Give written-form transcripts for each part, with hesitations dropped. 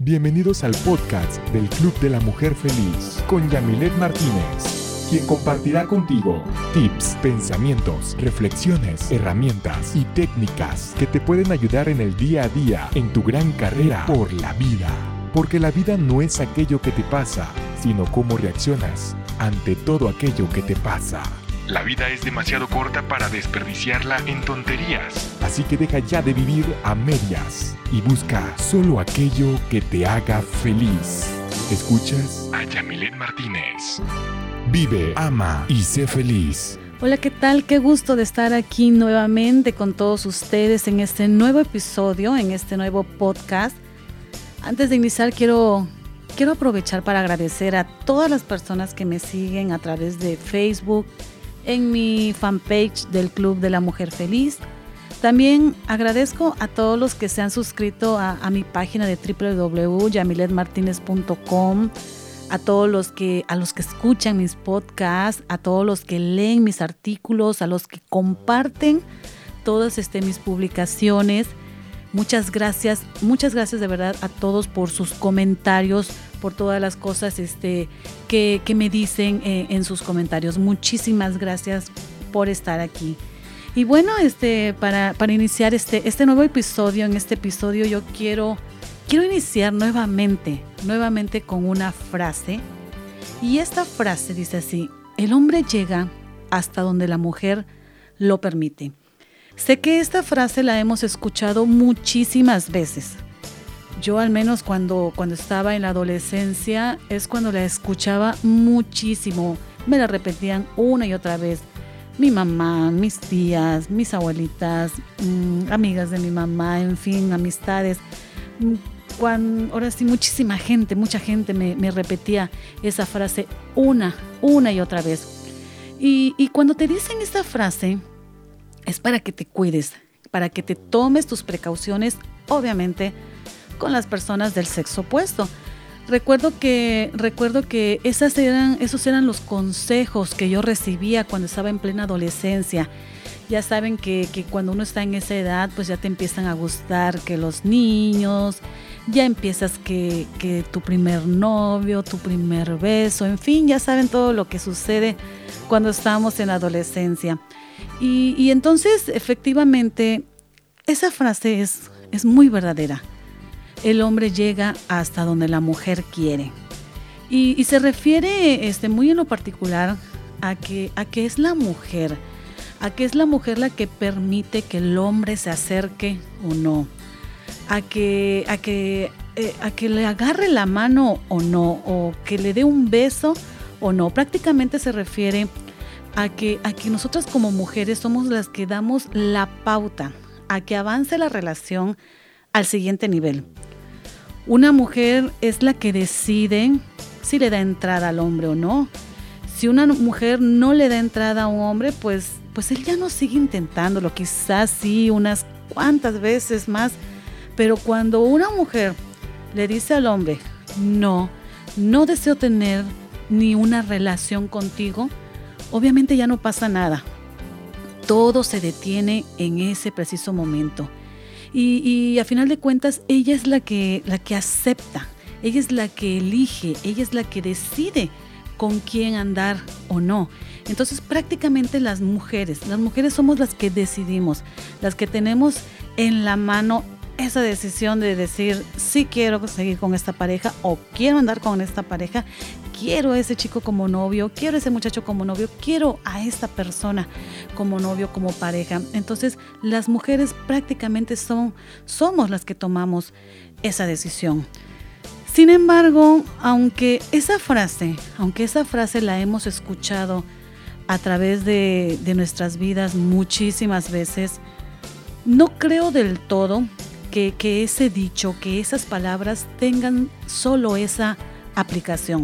Bienvenidos al podcast del Club de la Mujer Feliz con Yamilet Martínez, quien compartirá contigo tips, pensamientos, reflexiones, herramientas y técnicas que te pueden ayudar en el día a día en tu gran carrera por la vida. Porque la vida no es aquello que te pasa, sino cómo reaccionas ante todo aquello que te pasa. La vida es demasiado corta para desperdiciarla en tonterías, así que deja ya de vivir a medias y busca solo aquello que te haga feliz. ¿Escuchas? A Yamilet Martínez. Vive, ama y sé feliz. Hola, ¿qué tal? Qué gusto de estar aquí nuevamente con todos ustedes en este nuevo episodio, en este nuevo podcast. Antes de iniciar, quiero aprovechar para agradecer a todas las personas que me siguen a través de Facebook, en mi fanpage del Club de la Mujer Feliz. También agradezco a todos los que se han suscrito a mi página de www.yamiletmartinez.com, a los que escuchan mis podcasts, a todos los que leen mis artículos, a los que comparten todas mis publicaciones. Muchas gracias de verdad a todos por sus comentarios, por todas las cosas que me dicen en sus comentarios. Muchísimas gracias por estar aquí. Y bueno, para iniciar este nuevo episodio, en este episodio yo quiero iniciar nuevamente con una frase. Y esta frase dice así: el hombre llega hasta donde la mujer lo permite. Sé que esta frase la hemos escuchado muchísimas veces. Yo al menos cuando estaba en la adolescencia es cuando la escuchaba muchísimo. Me la repetían una y otra vez. Mi mamá, mis tías, mis abuelitas, amigas de mi mamá, en fin, amistades. Ahora sí, mucha gente me repetía esa frase una y otra vez. Y cuando te dicen esta frase, es para que te cuides, para que te tomes tus precauciones, obviamente, con las personas del sexo opuesto. Recuerdo que esos eran los consejos que yo recibía cuando estaba en plena adolescencia. Ya saben que cuando uno está en esa edad, pues ya te empiezan a gustar que los niños, ya empiezas que tu primer novio, tu primer beso, en fin, ya saben todo lo que sucede cuando estamos en la adolescencia. Y entonces, efectivamente, esa frase es muy verdadera. El hombre llega hasta donde la mujer quiere. Y se refiere muy en lo particular a que es la mujer. A que es la mujer la que permite que el hombre se acerque o no. A que le agarre la mano o no. O que le dé un beso o no. Prácticamente se refiere a que nosotras como mujeres somos las que damos la pauta a que avance la relación al siguiente nivel. Una mujer es la que decide si le da entrada al hombre o no. Si una mujer no le da entrada a un hombre, pues él ya no sigue intentándolo, quizás sí unas cuantas veces más, pero cuando una mujer le dice al hombre, no deseo tener ni una relación contigo, obviamente ya no pasa nada. Todo se detiene en ese preciso momento. Y a final de cuentas, ella es la que acepta, ella es la que elige, ella es la que decide con quién andar o no. Entonces, prácticamente las mujeres somos las que decidimos, las que tenemos en la mano esa decisión de decir, sí quiero seguir con esta pareja o quiero andar con esta pareja, quiero a ese chico como novio, quiero a ese muchacho como novio, quiero a esta persona como novio, como pareja. Entonces, las mujeres prácticamente somos las que tomamos esa decisión. Sin embargo, aunque esa frase la hemos escuchado a través de nuestras vidas muchísimas veces, no creo del todo que ese dicho, que esas palabras tengan solo esa aplicación.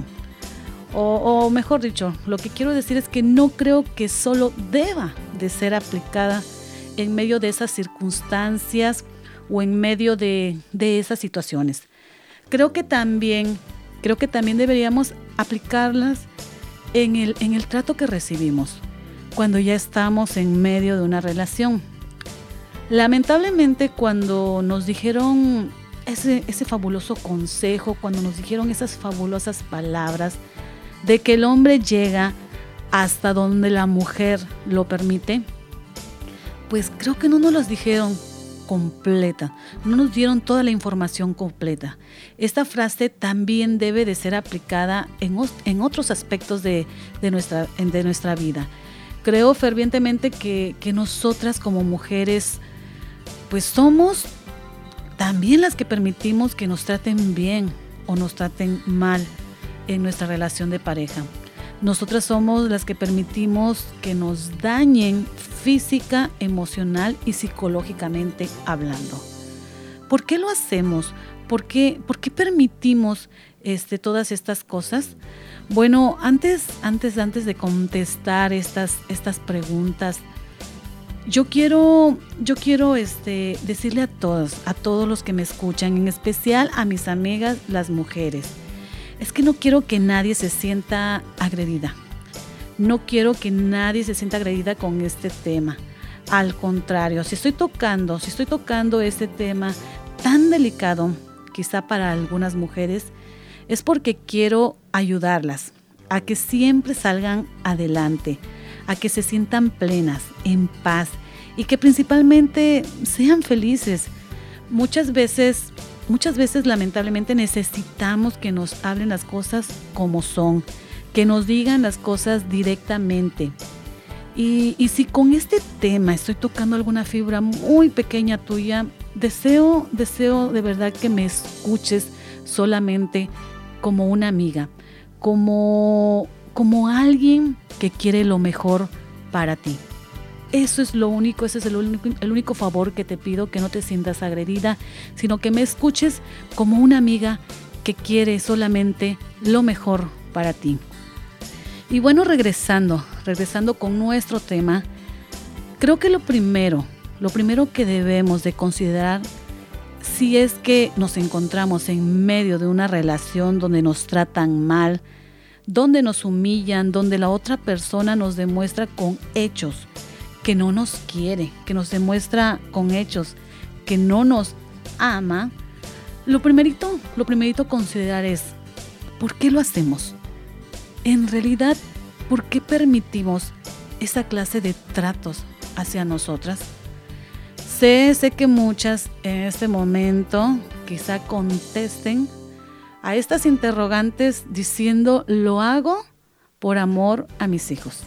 O mejor dicho, lo que quiero decir es que no creo que solo deba de ser aplicada en medio de esas circunstancias o en medio de esas situaciones. Creo que también deberíamos aplicarlas en el trato que recibimos cuando ya estamos en medio de una relación. Lamentablemente, cuando nos dijeron ese fabuloso consejo, cuando nos dijeron esas fabulosas palabras de que el hombre llega hasta donde la mujer lo permite, pues creo que no nos las dijeron completa, no nos dieron toda la información completa. Esta frase también debe de ser aplicada en otros aspectos de nuestra vida. Creo fervientemente que nosotras como mujeres, pues somos también las que permitimos que nos traten bien o nos traten mal en nuestra relación de pareja. Nosotras somos las que permitimos que nos dañen física, emocional y psicológicamente hablando. ¿Por qué lo hacemos? ¿Por qué permitimos todas estas cosas? Bueno, antes de contestar estas preguntas, yo quiero decirle a todos los que me escuchan, en especial a mis amigas, las mujeres, es que no quiero que nadie se sienta agredida. No quiero que nadie se sienta agredida con este tema. Al contrario, si estoy tocando este tema tan delicado, quizá para algunas mujeres, es porque quiero ayudarlas a que siempre salgan adelante, a que se sientan plenas, en paz y que principalmente sean felices. Muchas veces lamentablemente necesitamos que nos hablen las cosas como son, que nos digan las cosas directamente. Y si con este tema estoy tocando alguna fibra muy pequeña tuya, deseo de verdad que me escuches solamente como una amiga, como alguien que quiere lo mejor para ti. Eso es lo único, ese es el único favor que te pido, que no te sientas agredida, sino que me escuches como una amiga que quiere solamente lo mejor para ti. Y bueno, regresando con nuestro tema, creo que lo primero que debemos de considerar, si es que nos encontramos en medio de una relación donde nos tratan mal, donde nos humillan, donde la otra persona nos demuestra con hechos que no nos quiere, que nos demuestra con hechos que no nos ama, lo primerito a considerar es, ¿por qué lo hacemos? En realidad, ¿por qué permitimos esa clase de tratos hacia nosotras? Sé que muchas en este momento quizá contesten a estas interrogantes diciendo, lo hago por amor a mis hijos.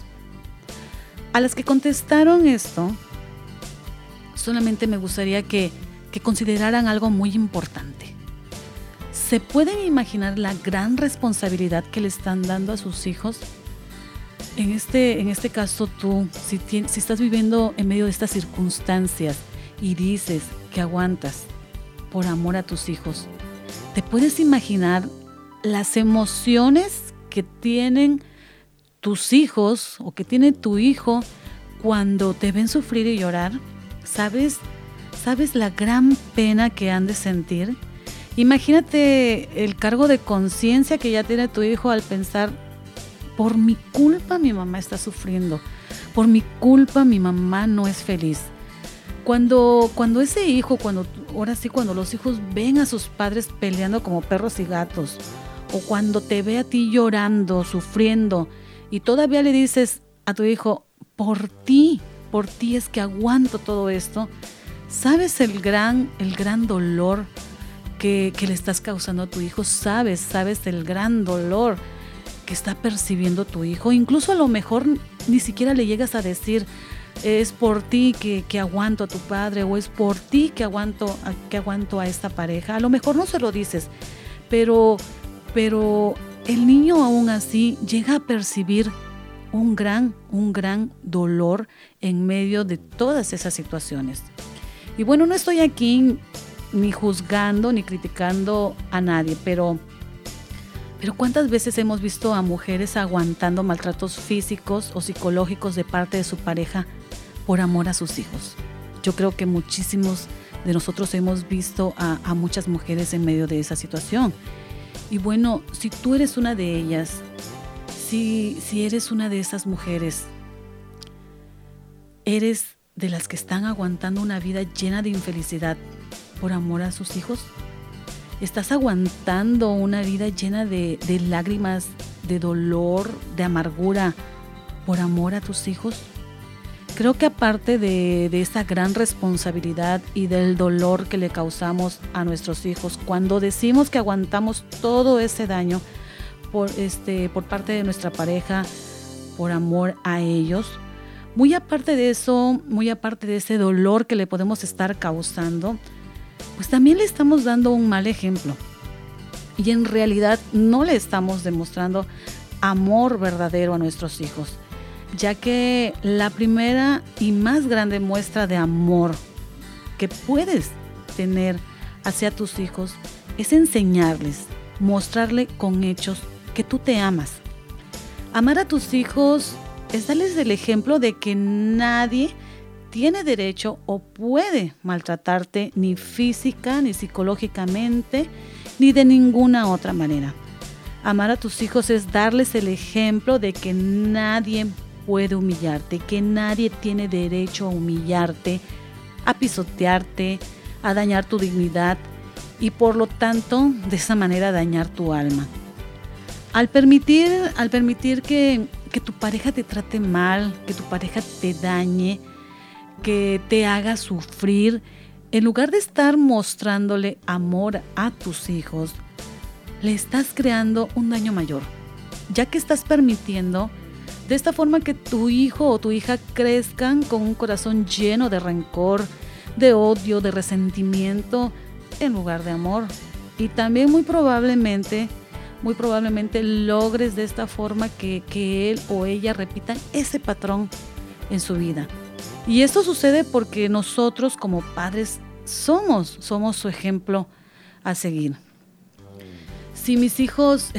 A las que contestaron esto, solamente me gustaría que consideraran algo muy importante. ¿Se pueden imaginar la gran responsabilidad que le están dando a sus hijos? En este caso tú, si estás viviendo en medio de estas circunstancias y dices que aguantas por amor a tus hijos, ¿te puedes imaginar las emociones que tienen tus hijos o que tiene tu hijo cuando te ven sufrir y llorar? ¿Sabes la gran pena que han de sentir? Imagínate el cargo de conciencia que ya tiene tu hijo al pensar, por mi culpa mi mamá está sufriendo, por mi culpa mi mamá no es feliz. Cuando ese hijo, cuando los hijos ven a sus padres peleando como perros y gatos, o cuando te ve a ti llorando, sufriendo, y todavía le dices a tu hijo, por ti es que aguanto todo esto, ¿sabes el gran dolor que le estás causando a tu hijo? ¿Sabes el gran dolor que está percibiendo tu hijo? Incluso a lo mejor ni siquiera le llegas a decir, es por ti que aguanto a tu padre, o es por ti que aguanto a esta pareja. A lo mejor no se lo dices, pero el niño aún así llega a percibir un gran dolor en medio de todas esas situaciones. Y bueno, no estoy aquí ni juzgando ni criticando a nadie, pero ¿cuántas veces hemos visto a mujeres aguantando maltratos físicos o psicológicos de parte de su pareja por amor a sus hijos? Yo creo que muchísimos de nosotros hemos visto a muchas mujeres en medio de esa situación. Y bueno, si tú eres una de ellas, si eres una de esas mujeres, ¿eres de las que están aguantando una vida llena de infelicidad por amor a sus hijos? ¿Estás aguantando una vida llena de lágrimas, de dolor, de amargura por amor a tus hijos? Creo que aparte de esa gran responsabilidad y del dolor que le causamos a nuestros hijos, cuando decimos que aguantamos todo ese daño por parte de nuestra pareja, por amor a ellos, muy aparte de eso, muy aparte de ese dolor que le podemos estar causando, pues también le estamos dando un mal ejemplo. Y en realidad no le estamos demostrando amor verdadero a nuestros hijos, ya que la primera y más grande muestra de amor que puedes tener hacia tus hijos es enseñarles, mostrarle con hechos que tú te amas. Amar a tus hijos es darles el ejemplo de que nadie tiene derecho o puede maltratarte ni física, ni psicológicamente, ni de ninguna otra manera. Amar a tus hijos es darles el ejemplo de que nadie puede humillarte, que nadie tiene derecho a humillarte, a pisotearte, a dañar tu dignidad y por lo tanto de esa manera dañar tu alma. Al permitir que tu pareja te trate mal, que tu pareja te dañe, que te haga sufrir, en lugar de estar mostrándole amor a tus hijos, le estás creando un daño mayor, ya que estás permitiendo de esta forma que tu hijo o tu hija crezcan con un corazón lleno de rencor, de odio, de resentimiento, en lugar de amor. Y también muy probablemente logres de esta forma que él o ella repitan ese patrón en su vida. Y esto sucede porque nosotros como padres somos su ejemplo a seguir. Si mis hijos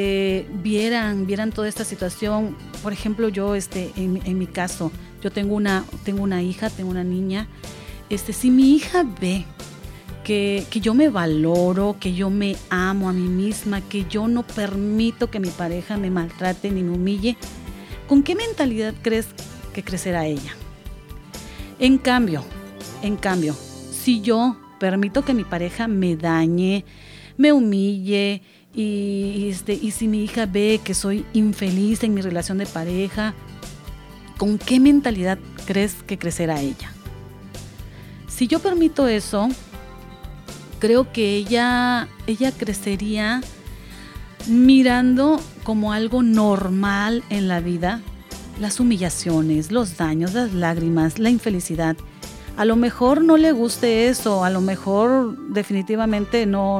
vieran toda esta situación, por ejemplo, yo en mi caso, yo tengo una hija, tengo una niña, si mi hija ve que yo me valoro, que yo me amo a mí misma, que yo no permito que mi pareja me maltrate ni me humille, ¿con qué mentalidad crees que crecerá ella? En cambio, si yo permito que mi pareja me dañe, me humille y si mi hija ve que soy infeliz en mi relación de pareja, ¿con qué mentalidad crees que crecerá ella? Si yo permito eso, creo que ella crecería mirando como algo normal en la vida las humillaciones, los daños, las lágrimas, la infelicidad. A lo mejor no le guste eso, a lo mejor definitivamente no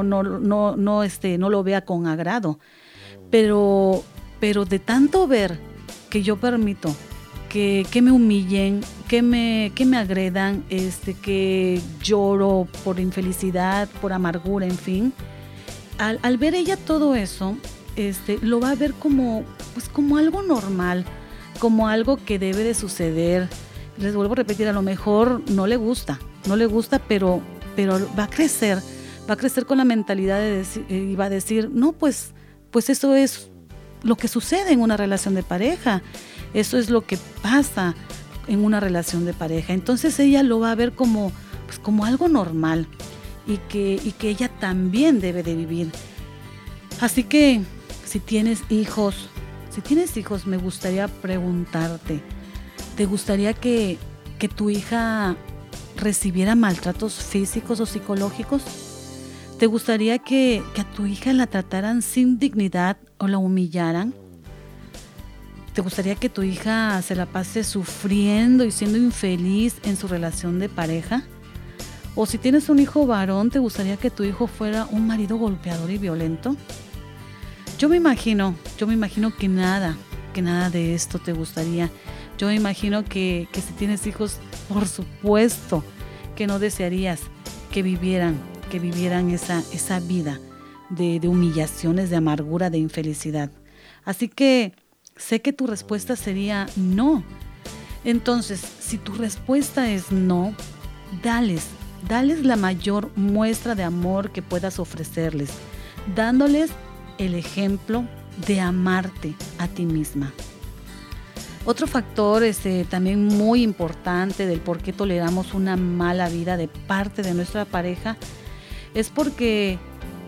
lo vea con agrado, pero de tanto ver que yo permito que me humillen, que me agredan, que lloro por infelicidad, por amargura, en fin, al ver ella todo eso, lo va a ver como algo normal, como algo que debe de suceder. Les vuelvo a repetir, a lo mejor no le gusta, pero va a crecer con la mentalidad de decir, y va a decir, no, pues eso es lo que sucede en una relación de pareja, eso es lo que pasa en una relación de pareja. Entonces ella lo va a ver como algo normal y que ella también debe de vivir. Así que si tienes hijos, me gustaría preguntarte, ¿te gustaría que tu hija recibiera maltratos físicos o psicológicos? ¿Te gustaría que a tu hija la trataran sin dignidad o la humillaran? ¿Te gustaría que tu hija se la pase sufriendo y siendo infeliz en su relación de pareja? O si tienes un hijo varón, ¿te gustaría que tu hijo fuera un marido golpeador y violento? Yo me imagino que nada de esto te gustaría. Yo me imagino que si tienes hijos, por supuesto que no desearías que vivieran esa vida de humillaciones, de amargura, de infelicidad. Así que sé que tu respuesta sería no. Entonces, si tu respuesta es no, dales la mayor muestra de amor que puedas ofrecerles, dándoles el ejemplo de amarte a ti misma. Otro factor también muy importante del por qué toleramos una mala vida de parte de nuestra pareja es porque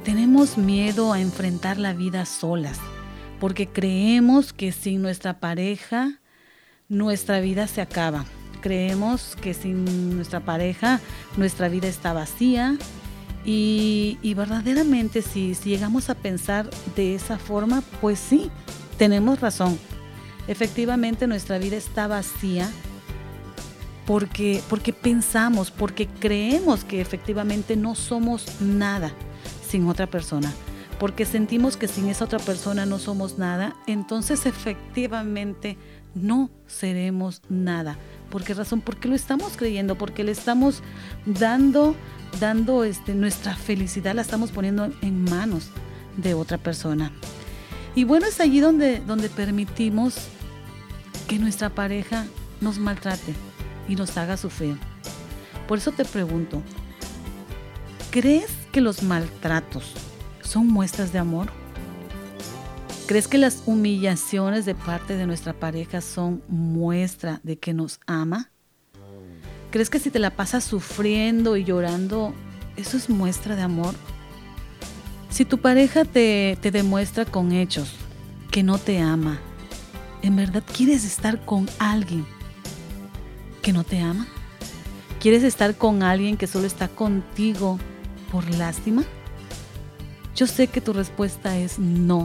tenemos miedo a enfrentar la vida solas, porque creemos que sin nuestra pareja, nuestra vida se acaba. Creemos que sin nuestra pareja, nuestra vida está vacía. Y verdaderamente si llegamos a pensar de esa forma, pues sí, tenemos razón. Efectivamente nuestra vida está vacía porque pensamos, porque creemos que efectivamente no somos nada sin otra persona. Porque sentimos que sin esa otra persona no somos nada, entonces efectivamente no seremos nada. ¿Por qué razón? Porque lo estamos creyendo, porque le estamos dando nuestra felicidad, la estamos poniendo en manos de otra persona. Y bueno, es allí donde permitimos que nuestra pareja nos maltrate y nos haga sufrir. Por eso te pregunto, ¿crees que los maltratos son muestras de amor? ¿Crees que las humillaciones de parte de nuestra pareja son muestra de que nos ama? ¿Crees que si te la pasas sufriendo y llorando, eso es muestra de amor? Si tu pareja te demuestra con hechos que no te ama, ¿en verdad quieres estar con alguien que no te ama? ¿Quieres estar con alguien que solo está contigo por lástima? Yo sé que tu respuesta es no.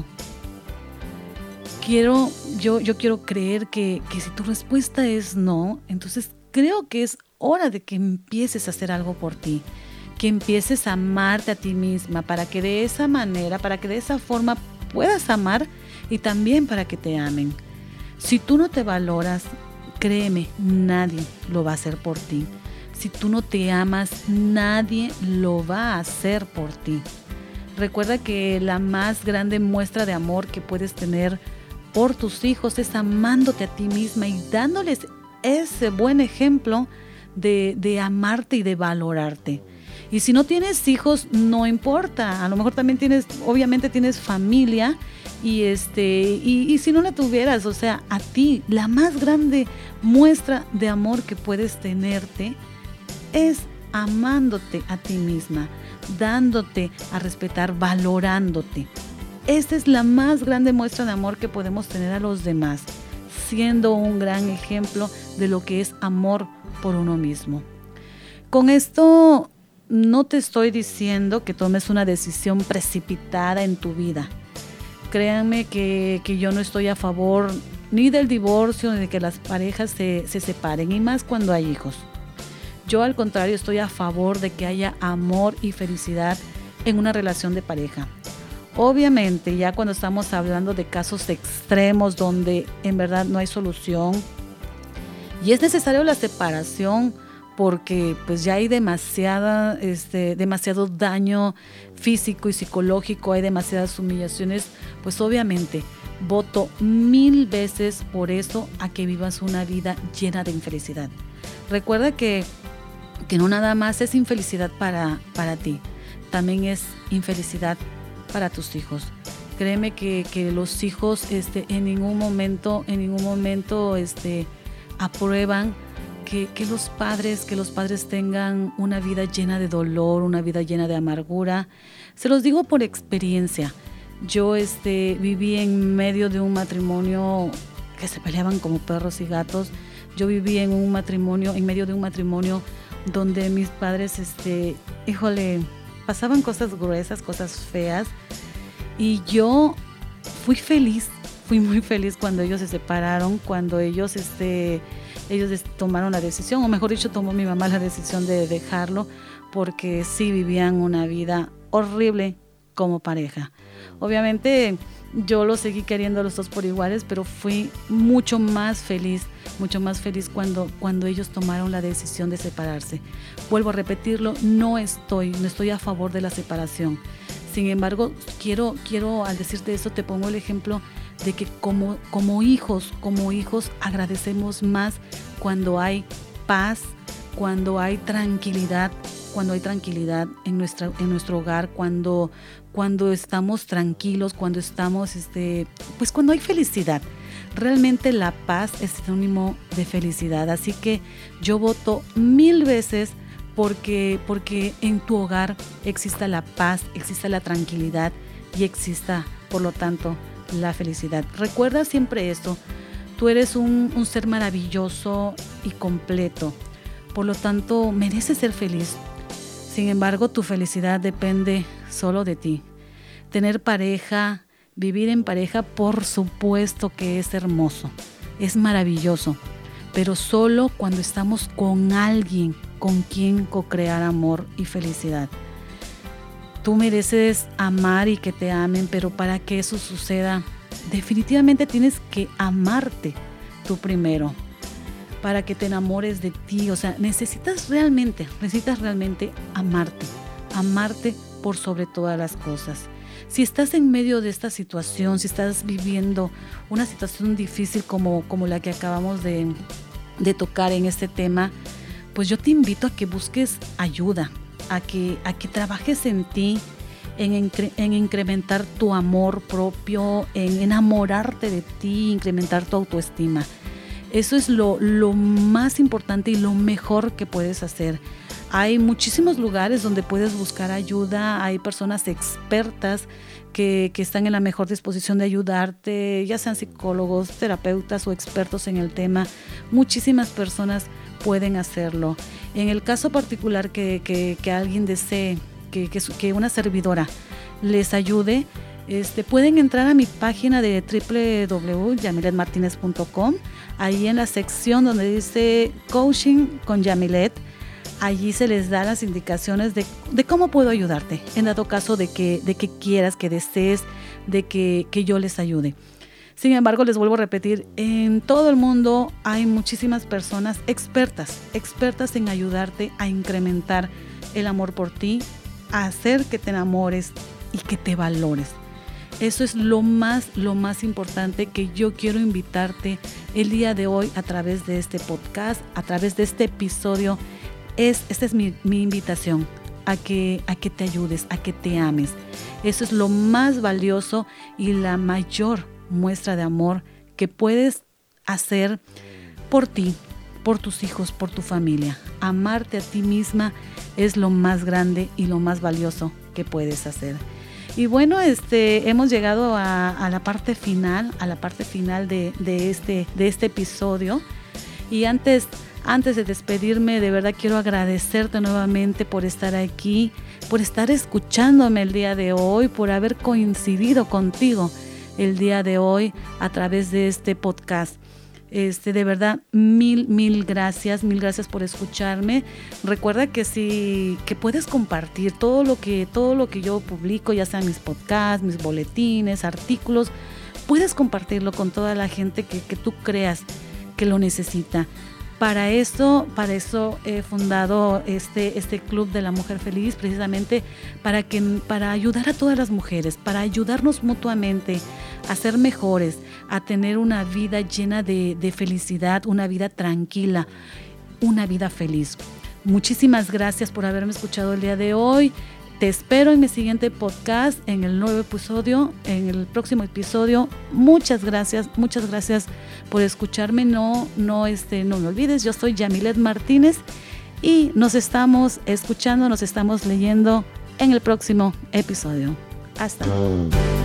Yo quiero creer que si tu respuesta es no, entonces creo que es hora de que empieces a hacer algo por ti, que empieces a amarte a ti misma para que de esa manera, para que de esa forma puedas amar y también para que te amen. Si tú no te valoras, créeme, nadie lo va a hacer por ti. Si tú no te amas, nadie lo va a hacer por ti. Recuerda que la más grande muestra de amor que puedes tener por tus hijos es amándote a ti misma y dándoles ese buen ejemplo de amarte y de valorarte. Y si no tienes hijos, no importa, a lo mejor también obviamente tienes familia y si no la tuvieras, o sea, a ti la más grande muestra de amor que puedes tenerte es amándote a ti misma, dándote a respetar, valorándote. Esta es la más grande muestra de amor que podemos tener a los demás, siendo un gran ejemplo de lo que es amor por uno mismo. Con esto no te estoy diciendo que tomes una decisión precipitada en tu vida. Créanme que yo no estoy a favor ni del divorcio ni de que las parejas se separen, y más cuando hay hijos. Yo al contrario estoy a favor de que haya amor y felicidad en una relación de pareja. Obviamente ya cuando estamos hablando de casos extremos donde en verdad no hay solución y es necesario la separación porque pues ya hay demasiado daño físico y psicológico, hay demasiadas humillaciones, pues obviamente voto 1000 veces por eso a que vivas una vida llena de infelicidad. Recuerda que no nada más es infelicidad para ti, también es infelicidad para tus hijos. Créeme que los hijos en ningún momento aprueban que los padres tengan una vida llena de dolor, una vida llena de amargura. Se los digo por experiencia. Yo viví en medio de un matrimonio que se peleaban como perros y gatos. Yo viví en medio de un matrimonio donde mis padres, pasaban cosas gruesas, cosas feas. Y yo fui muy feliz cuando ellos se separaron, cuando ellos tomaron la decisión, o mejor dicho, tomó mi mamá la decisión de dejarlo, porque sí vivían una vida horrible como pareja. Obviamente yo los seguí queriendo a los dos por iguales, pero fui mucho más feliz cuando ellos tomaron la decisión de separarse. Vuelvo a repetirlo, no estoy a favor de la separación. Sin embargo, quiero al decirte esto, te pongo el ejemplo de que como hijos agradecemos más cuando hay paz, cuando hay tranquilidad en nuestro hogar, cuando estamos tranquilos, cuando estamos, pues cuando hay felicidad. Realmente la paz es sinónimo de felicidad, así que yo voto 1000 veces porque en tu hogar exista la paz, exista la tranquilidad y exista, por lo tanto, la felicidad. Recuerda siempre esto, tú eres un ser maravilloso y completo, por lo tanto, mereces ser feliz. Sin embargo, tu felicidad depende solo de ti. Tener pareja, vivir en pareja, por supuesto que es hermoso, es maravilloso, pero solo cuando estamos con alguien con quien co-crear amor y felicidad. Tú mereces amar y que te amen, pero para que eso suceda, definitivamente tienes que amarte tú primero, para que te enamores de ti. O sea, necesitas realmente amarte por sobre todas las cosas. Si estás en medio de esta situación, si estás viviendo una situación difícil como la que acabamos de tocar en este tema, pues yo te invito a que busques ayuda, a que trabajes en ti, en incrementar tu amor propio, en enamorarte de ti, incrementar tu autoestima. Eso es lo más importante y lo mejor que puedes hacer. Hay muchísimos lugares donde puedes buscar ayuda, hay personas expertas que están en la mejor disposición de ayudarte, ya sean psicólogos, terapeutas o expertos en el tema. Muchísimas personas pueden hacerlo. En el caso particular que alguien desee que una servidora les ayude, pueden entrar a mi página de www.yamiletmartinez.com. Ahí en la sección donde dice Coaching con Yamilet, allí se les da las indicaciones de cómo puedo ayudarte, en dado caso de que quieras, que desees, de que yo les ayude. Sin embargo, les vuelvo a repetir, en todo el mundo hay muchísimas personas expertas en ayudarte a incrementar el amor por ti, a hacer que te enamores y que te valores. Eso es lo más importante que yo quiero invitarte el día de hoy a través de este podcast, a través de este episodio. Esta es mi invitación a que te ayudes, a que te ames. Eso es lo más valioso y la mayor muestra de amor que puedes hacer por ti, por tus hijos, por tu familia. Amarte a ti misma es lo más grande y lo más valioso que puedes hacer. Y bueno, hemos llegado a la parte final, de este episodio. Y antes de despedirme, de verdad quiero agradecerte nuevamente por estar aquí, por estar escuchándome el día de hoy, por haber coincidido contigo el día de hoy a través de este podcast. De verdad, mil gracias por escucharme. Recuerda que puedes compartir todo lo que yo publico, ya sean mis podcasts, mis boletines, artículos, puedes compartirlo con toda la gente que tú creas que lo necesita. Para eso he fundado este Club de la Mujer Feliz, precisamente para ayudar a todas las mujeres, para ayudarnos mutuamente a ser mejores, a tener una vida llena de felicidad, una vida tranquila, una vida feliz. Muchísimas gracias por haberme escuchado el día de hoy. Te espero en mi siguiente podcast, en el nuevo episodio, en el próximo episodio. Muchas gracias por escucharme. No me olvides, yo soy Yamilet Martínez y nos estamos escuchando, nos estamos leyendo en el próximo episodio. Hasta luego.